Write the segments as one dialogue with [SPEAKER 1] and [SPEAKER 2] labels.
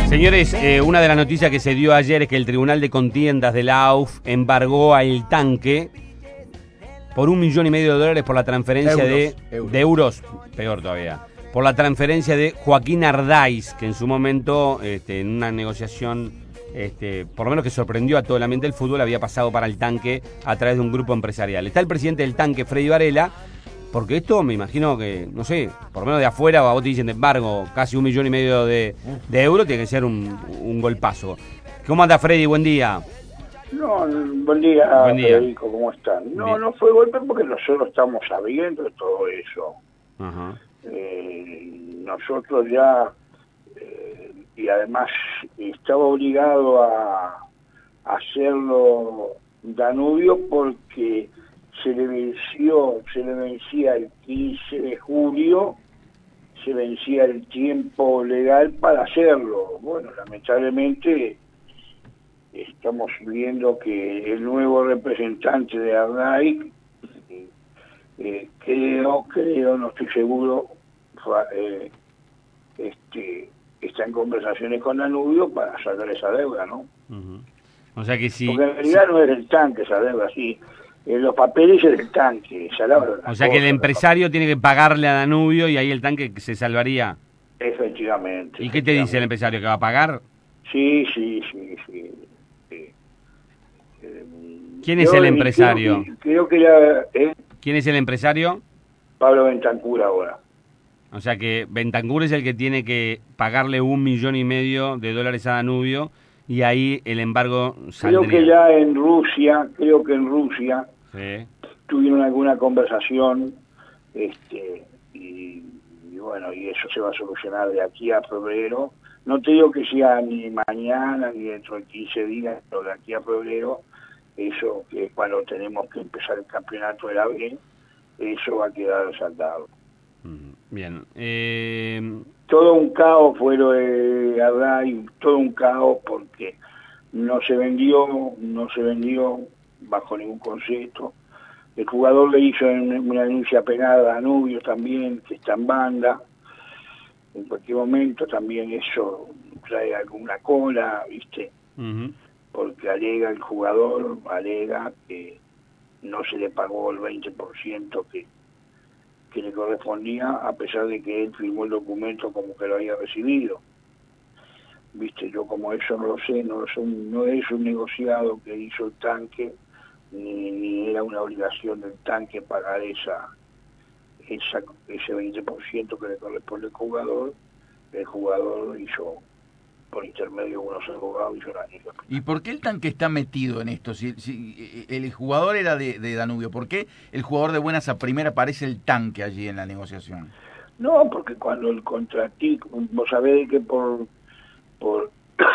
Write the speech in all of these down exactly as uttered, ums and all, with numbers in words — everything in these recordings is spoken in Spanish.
[SPEAKER 1] Señores, eh, una de las noticias que se dio ayer es que el Tribunal de Contiendas de la A U F embargó a El Tanque por un millón y medio de dólares por la transferencia
[SPEAKER 2] euros,
[SPEAKER 1] de,
[SPEAKER 2] euros.
[SPEAKER 1] de euros, peor todavía, por la transferencia de Joaquín Ardáiz, que en su momento, este, en una negociación, este, por lo menos que sorprendió a todo el ambiente del fútbol, había pasado para El Tanque a través de un grupo empresarial. Está el presidente del Tanque, Freddy Varela, porque esto me imagino que, no sé, por lo menos de afuera, a vos te dicen de embargo casi un millón y medio de, de euros, tiene que ser un, un golpazo. ¿Cómo anda, Freddy? Buen día.
[SPEAKER 3] No, buen día,
[SPEAKER 1] Buen día.
[SPEAKER 3] Federico, ¿cómo están? No,
[SPEAKER 1] Bien.
[SPEAKER 3] no fue golpe porque nosotros estamos sabiendo de todo eso.
[SPEAKER 1] Ajá.
[SPEAKER 3] Eh, nosotros ya, eh, y además estaba obligado a, a hacerlo Danubio porque se le venció, se le vencía el quince de julio, se vencía el tiempo legal para hacerlo. Bueno, lamentablemente estamos viendo que el nuevo representante de Ardáiz, eh, creo, creo, no estoy seguro, eh, este, está en conversaciones con Danubio para sacar esa deuda, ¿no?
[SPEAKER 1] Uh-huh. O sea que sí.
[SPEAKER 3] Porque en realidad sí, no es del Tanque esa deuda, sí. En los papeles es del Tanque. Esa la,
[SPEAKER 1] o sea que el empresario tiene que pagarle a Danubio y ahí el Tanque se salvaría.
[SPEAKER 3] Efectivamente.
[SPEAKER 1] ¿Y qué te dice el empresario? ¿Que va a pagar?
[SPEAKER 3] Sí, sí, sí, sí. sí. Eh,
[SPEAKER 1] ¿Quién es el empresario?
[SPEAKER 3] Creo que, creo que ya, ¿eh?
[SPEAKER 1] ¿Quién es el empresario?
[SPEAKER 3] Pablo Bentancur ahora.
[SPEAKER 1] O sea que Bentancur es el que tiene que pagarle un millón y medio de dólares a Danubio y ahí el embargo saldría.
[SPEAKER 3] Creo que ya en Rusia, creo que en Rusia
[SPEAKER 1] sí.
[SPEAKER 3] tuvieron alguna conversación, este, y, y bueno, y eso se va a solucionar de aquí a febrero. No te digo que sea ni mañana ni dentro de quince días, pero de aquí a febrero, eso que es cuando tenemos que empezar el campeonato de la B, eso va a quedar saldado.
[SPEAKER 1] Bien. Eh...
[SPEAKER 3] Todo un caos fue lo de Ardáiz, todo un caos porque no se vendió, no se vendió bajo ningún concepto. El jugador le hizo una denuncia penal a Danubio también, que está en banda. En cualquier momento también eso trae alguna cola, ¿viste? Uh-huh. Porque alega el jugador, alega que no se le pagó el veinte por ciento que, que le correspondía, a pesar de que él firmó el documento como que lo había recibido. ¿Viste? Yo como eso no lo sé, no, sé, no es un negociado que hizo el Tanque, ni, ni era una obligación del Tanque pagar esa, esa ese veinte por ciento que le corresponde al jugador. El jugador hizo, por intermedio de unos abogados, hizo la negociación.
[SPEAKER 2] ¿Y por qué el Tanque está metido en esto? Si, si el jugador era de, de Danubio, ¿por qué el jugador de buenas a primera aparece el Tanque allí en la negociación?
[SPEAKER 3] No, porque cuando el contratista, vos sabés que por por,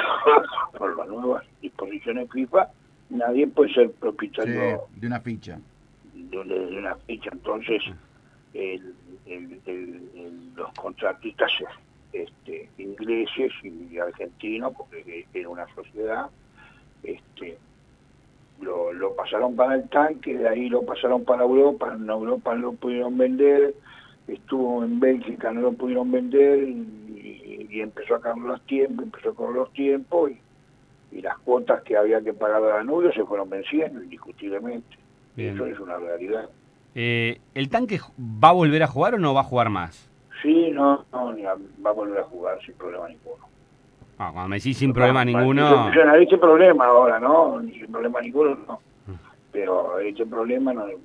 [SPEAKER 3] por las nuevas disposiciones FIFA, nadie puede ser propietario
[SPEAKER 2] sí, de una ficha.
[SPEAKER 3] De, de una ficha. Entonces, el, el, el, el, los contratistas este, ingleses y argentinos, porque era una sociedad, este, lo, lo pasaron para el Tanque, de ahí lo pasaron para Europa, en Europa no lo pudieron vender, estuvo en Bélgica, no lo pudieron vender, y, y empezó a correr los tiempos, empezó a correr los tiempos, y, y las cuotas que había que pagar a Danubio se fueron venciendo, indiscutiblemente. Bien. Eso es una realidad.
[SPEAKER 1] Eh, ¿El Tanque va a volver a jugar o no va a jugar más?
[SPEAKER 3] Sí, no, no, va a volver a jugar sin problema ninguno.
[SPEAKER 1] Ah, cuando me decís sin no, problema no, ninguno...
[SPEAKER 3] Yo no este problema ahora, ¿no? Sin problema ninguno, no. Pero este problema, no,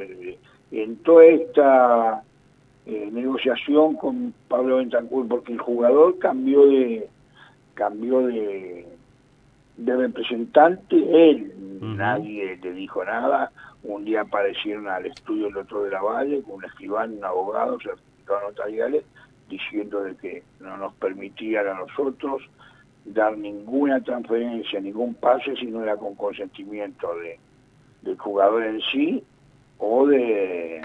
[SPEAKER 3] en toda esta eh, negociación con Pablo Bentancur, porque el jugador cambió de cambió de, de representante, él, uh-huh. Nadie le dijo nada. Un día aparecieron al estudio del otro de la Valle con un escribano, un abogado, certificados notariales, diciendo de que no nos permitían a nosotros dar ninguna transferencia, ningún pase, si no era con consentimiento de del jugador en sí o de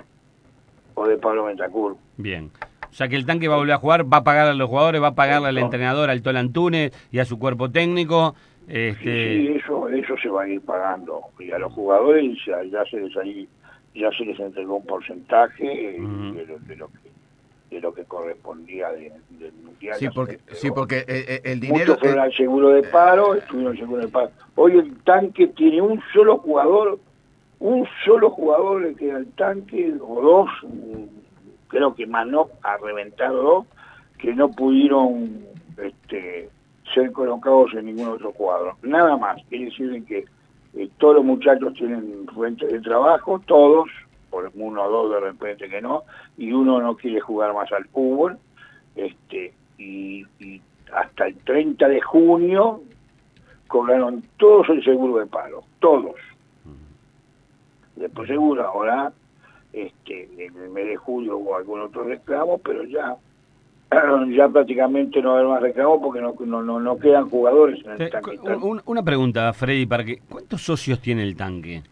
[SPEAKER 3] o de Pablo Bentancur.
[SPEAKER 1] Bien. O sea que el Tanque va a volver a jugar, va a pagar a los jugadores, va a pagarle al entrenador, al Tola Antunes y a su cuerpo técnico. Este...
[SPEAKER 3] Sí, sí, eso, eso se va a ir pagando. Y a los jugadores ya, ya se les ahí, ya se les entregó un porcentaje uh-huh. de, lo, de lo que de lo que correspondía de, del mundial.
[SPEAKER 2] Sí, porque,
[SPEAKER 3] Pero
[SPEAKER 2] sí, porque eh, el dinero...
[SPEAKER 3] muchos fueron al seguro de paro, estuvieron al seguro de paro. Hoy el tanque tiene un solo jugador, un solo jugador le queda el tanque, o dos, creo que más no, ha reventado dos, que no pudieron este, ser colocados en ningún otro cuadro. Nada más, quiere decir que eh, todos los muchachos tienen fuentes de trabajo, todos, por uno o dos de repente que no, y uno no quiere jugar más al fútbol, este, y, y hasta el treinta de junio cobraron todos el seguro de paro, todos. Después seguro, ahora, este, en el mes de julio hubo algún otro reclamo, pero ya ya prácticamente no va a haber más reclamo porque no, no, no, no quedan jugadores en el
[SPEAKER 1] Te,
[SPEAKER 3] tanque.
[SPEAKER 1] un, una pregunta, Freddy, para que ¿cuántos socios tiene el tanque?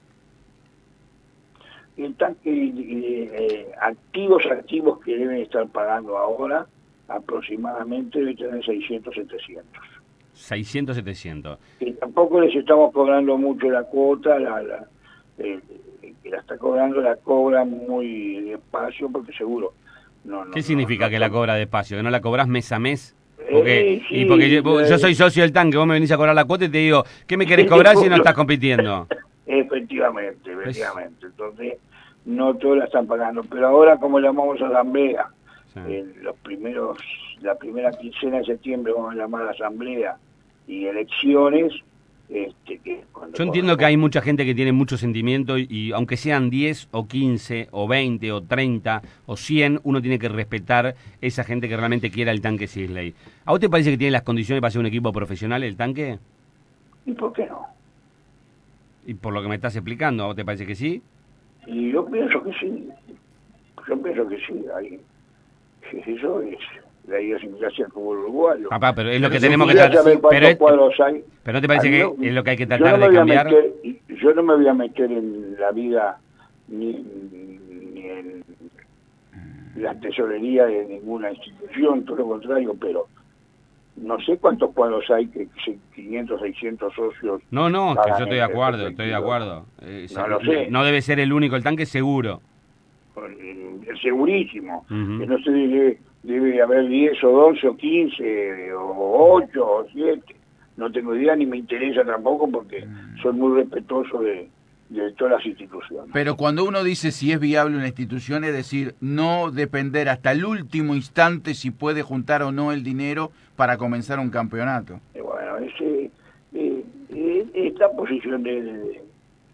[SPEAKER 3] El tanque eh, activos, activos que deben estar pagando ahora, aproximadamente debe tener seiscientos, setecientos.
[SPEAKER 1] seiscientos, setecientos.
[SPEAKER 3] Y tampoco les estamos cobrando mucho la cuota, la, la, eh, que la está cobrando, la cobra muy despacio porque seguro. No, no,
[SPEAKER 1] ¿Qué significa
[SPEAKER 3] no, no,
[SPEAKER 1] que
[SPEAKER 3] no,
[SPEAKER 1] la cobra despacio? ¿Que no la cobras mes a mes? Porque,
[SPEAKER 3] eh, sí,
[SPEAKER 1] y porque yo,
[SPEAKER 3] eh,
[SPEAKER 1] yo soy socio del tanque, vos me venís a cobrar la cuota y te digo, ¿qué me querés cobrar si no estás compitiendo?
[SPEAKER 3] Efectivamente, efectivamente. Entonces, no todos la están pagando. Pero ahora, como llamamos a asamblea,
[SPEAKER 1] Sí.
[SPEAKER 3] en los primeros, la primera quincena de septiembre vamos a llamar a asamblea y elecciones. Este, que cuando
[SPEAKER 1] Yo entiendo que hay mucha gente que tiene mucho sentimiento y, y aunque sean diez o quince o veinte o treinta o cien, uno tiene que respetar esa gente que realmente quiera el tanque Sisley. ¿A vos te parece que tiene las condiciones para ser un equipo profesional el tanque?
[SPEAKER 3] ¿Y por qué no?
[SPEAKER 1] Y por lo que me estás explicando, ¿a vos te parece que sí?
[SPEAKER 3] Y yo pienso que sí. Yo pienso que sí. Hay, eso es la idiosincrasia del fútbol uruguayo.
[SPEAKER 1] Papá, pero es lo
[SPEAKER 3] Pero
[SPEAKER 1] que
[SPEAKER 3] si
[SPEAKER 1] tenemos que
[SPEAKER 3] quisiera
[SPEAKER 1] tratar.
[SPEAKER 3] saber cuántos
[SPEAKER 1] Pero, es-
[SPEAKER 3] cuadros hay,
[SPEAKER 1] pero ¿no te parece
[SPEAKER 3] a mí
[SPEAKER 1] que
[SPEAKER 3] no-
[SPEAKER 1] es lo que hay que
[SPEAKER 3] yo
[SPEAKER 1] tratar
[SPEAKER 3] no me
[SPEAKER 1] de
[SPEAKER 3] voy a
[SPEAKER 1] cambiar?
[SPEAKER 3] meter- yo no me voy a meter en la vida ni, ni en la tesorería de ninguna institución, todo lo contrario, pero no sé cuántos cuadros hay que quinientos, seiscientos socios.
[SPEAKER 1] No, no, es que yo
[SPEAKER 3] pagan
[SPEAKER 1] estoy de
[SPEAKER 3] este
[SPEAKER 1] acuerdo, estoy de
[SPEAKER 3] respectivo.
[SPEAKER 1] acuerdo. Eh,
[SPEAKER 3] No lo sé.
[SPEAKER 1] no debe ser el único el tanque, seguro.
[SPEAKER 3] Es segurísimo.
[SPEAKER 1] Ujú.
[SPEAKER 3] Que no sé, debe, debe haber diez o doce o quince o ocho o siete. No tengo idea ni me interesa tampoco porque soy muy respetuoso de, de todas las instituciones.
[SPEAKER 2] Pero cuando uno dice si es viable una institución, es decir, no depender hasta el último instante si puede juntar o no el dinero para comenzar un campeonato.
[SPEAKER 3] Y bueno, ese, eh, eh, esta posición de, de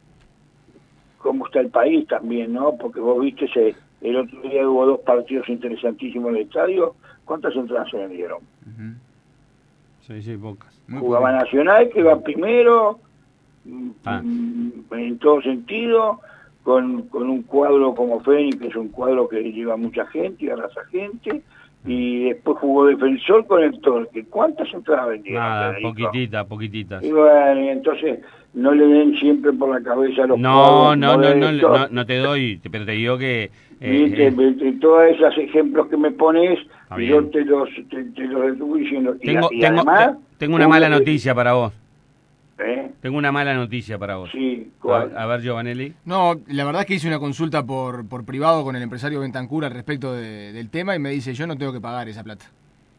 [SPEAKER 3] cómo está el país también, ¿no? Porque vos viste, ese, el otro día hubo dos partidos interesantísimos en el estadio. ¿Cuántas entradas se vendieron?
[SPEAKER 2] Uh-huh.
[SPEAKER 1] Sí, sí, pocas.
[SPEAKER 2] Muy
[SPEAKER 3] Jugaba
[SPEAKER 2] poquito.
[SPEAKER 3] Nacional, que va primero,
[SPEAKER 1] Ah.
[SPEAKER 3] mm, en todo sentido, con, con un cuadro como Fénix, que es un cuadro que lleva mucha gente y arrasa gente, y después jugó Defensor con el Torque. ¿Cuántas entradas vendieron,
[SPEAKER 1] Nada,
[SPEAKER 3] Federico?
[SPEAKER 1] poquititas, poquititas.
[SPEAKER 3] Y bueno, entonces no le den siempre por la cabeza a los
[SPEAKER 1] No,
[SPEAKER 3] cuadros
[SPEAKER 1] no, no, no,
[SPEAKER 3] modestos.
[SPEAKER 1] no, no te doy, pero te digo que...
[SPEAKER 3] Viste,
[SPEAKER 1] eh,
[SPEAKER 3] viste, todos esos ejemplos que me pones,
[SPEAKER 1] Está
[SPEAKER 3] y yo
[SPEAKER 1] bien.
[SPEAKER 3] te los, te, te los estoy diciendo. Y,
[SPEAKER 1] tengo,
[SPEAKER 3] y
[SPEAKER 1] tengo,
[SPEAKER 3] además...
[SPEAKER 1] te- tengo una
[SPEAKER 3] un-
[SPEAKER 1] mala noticia para vos.
[SPEAKER 3] ¿Eh?
[SPEAKER 1] Tengo una mala noticia para vos.
[SPEAKER 3] Sí,
[SPEAKER 1] A,
[SPEAKER 3] ¿cuál?
[SPEAKER 1] a ver, Giovanelli.
[SPEAKER 4] No, la verdad es que hice una consulta por, por privado con el empresario Bentancur al respecto de- del tema y me dice, yo no tengo que pagar esa plata.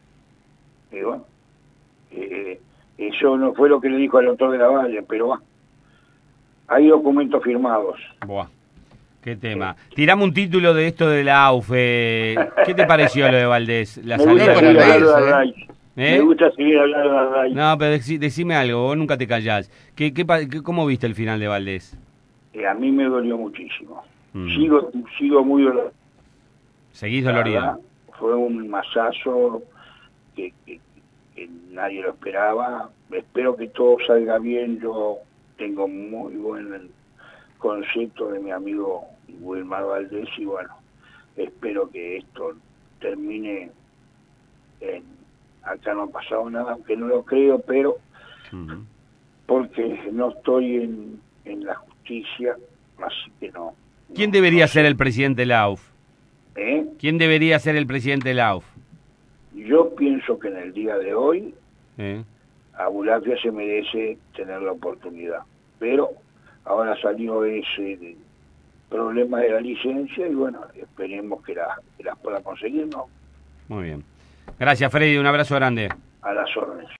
[SPEAKER 3] Y bueno, eh, eso no fue lo que le dijo al doctor de la Valle, pero va. Hay documentos firmados.
[SPEAKER 1] Buah, qué tema. Tirame un título de esto de la A U F. eh. ¿Qué te pareció lo de Valdés? La
[SPEAKER 3] Me gusta
[SPEAKER 1] salida
[SPEAKER 4] para
[SPEAKER 3] seguir
[SPEAKER 1] de
[SPEAKER 4] reírse,
[SPEAKER 3] hablando de
[SPEAKER 4] ¿eh?
[SPEAKER 3] Arraiz.
[SPEAKER 1] ¿Eh?
[SPEAKER 3] Me gusta seguir hablando de Arraiz.
[SPEAKER 1] No, pero decí- decime algo, vos nunca te callás. ¿Qué, qué, pa- qué- ¿Cómo viste el final de Valdés?
[SPEAKER 3] Eh, a mí me dolió muchísimo.
[SPEAKER 1] Mm.
[SPEAKER 3] Sigo, sigo muy dolorido.
[SPEAKER 1] ¿Seguís
[SPEAKER 3] La
[SPEAKER 1] dolorido?
[SPEAKER 3] verdad, fue un masazo que, que- que nadie lo esperaba. Espero que todo salga bien. Yo tengo muy buen concepto de mi amigo Wilmar Valdés y bueno, espero que esto termine en... Acá no ha pasado nada, aunque no lo creo, pero
[SPEAKER 1] Ujú.
[SPEAKER 3] porque no estoy en, en la justicia, así que no.
[SPEAKER 1] ¿Quién
[SPEAKER 3] no,
[SPEAKER 1] debería
[SPEAKER 3] no sé.
[SPEAKER 1] ser el presidente de la A U F?
[SPEAKER 3] ¿Eh?
[SPEAKER 1] ¿Quién debería ser el presidente de la A U F?
[SPEAKER 3] Yo pienso que en el día de hoy
[SPEAKER 1] ¿Eh?
[SPEAKER 3] Abulafia se merece tener la oportunidad, pero ahora salió ese problemas de la licencia y bueno, esperemos que, la, que las pueda conseguir, ¿no?
[SPEAKER 1] Muy bien. Gracias, Freddy. Un abrazo grande.
[SPEAKER 3] A las órdenes.